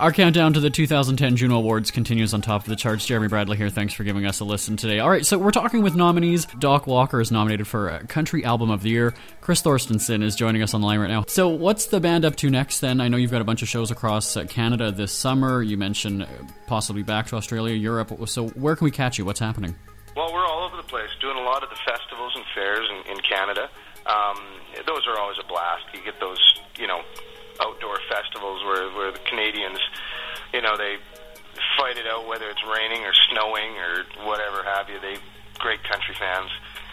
Our countdown to the 2010 Juno Awards continues on top of the charts. Jeremy Bradley here. Thanks for giving us a listen today. All right, so we're talking with nominees. Doc Walker is nominated for Country Album of the Year. Chris Thorstensen is joining us on the line right now. So what's the band up to next then? I know you've got a bunch of shows across Canada this summer. You mentioned possibly back to Australia, Europe. So where can we catch you? What's happening? Well, we're all over the place, doing a lot of the festivals and fairs in Canada. Those are always a blast. You get those, outdoor festivals where the Canadians, they fight it out, whether it's raining or snowing or whatever have you. Great country fans.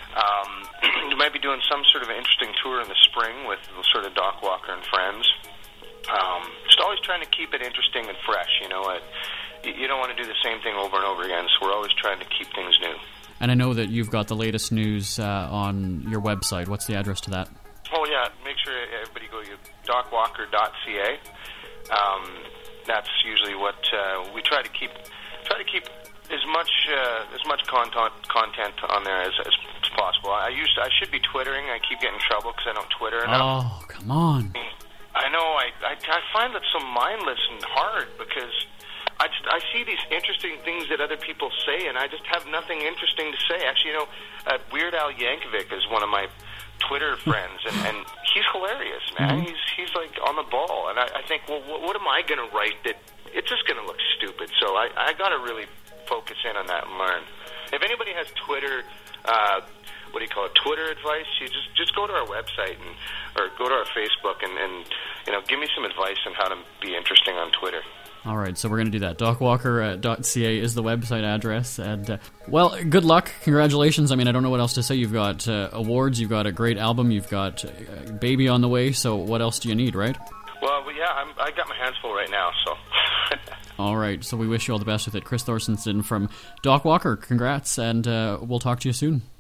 You might be doing some sort of interesting tour in the spring with sort of Doc Walker and friends. Just always trying to keep it interesting and fresh. You don't want to do the same thing over and over again, so we're always trying to keep things new. And I know that you've got the latest news on your website. What's the address to that? Oh yeah, make sure everybody go to docwalker.ca. That's usually what we try to keep as much content on there as possible. I should be twittering. I keep getting in trouble because I don't Twitter enough. Oh, come on. I know. I find that so mindless and hard because I see these interesting things that other people say, and I just have nothing interesting to say. Actually, Weird Al Yankovic is one of my Twitter friends, and he's hilarious, man. Mm-hmm. He's like on the ball, and I think, well, what am I going to write that it's just going to look stupid? So I got to really focus in on that and learn. If anybody has Twitter, Twitter advice, you just go to our website or go to our Facebook and give me some advice on how to be interesting on Twitter. All right, so we're going to do that. docwalker.ca is the website address. And, good luck. Congratulations. I mean, I don't know what else to say. You've got awards, you've got a great album, you've got Baby on the way, so what else do you need, right? Well, yeah, I got my hands full right now, so... All right, so we wish you all the best with it. Chris Thorstensen from Doc Walker, congrats, and we'll talk to you soon.